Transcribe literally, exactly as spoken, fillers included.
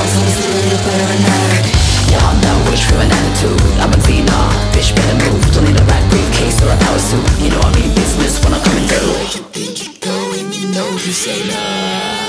so just a little bit of a nerd. Yeah, I'm that witch with an attitude. I'm a Xena, bitch better move. Don't need a rat briefcase or a power suit. You know I mean business when I'm coming through. Where you think you're going, you know you say no.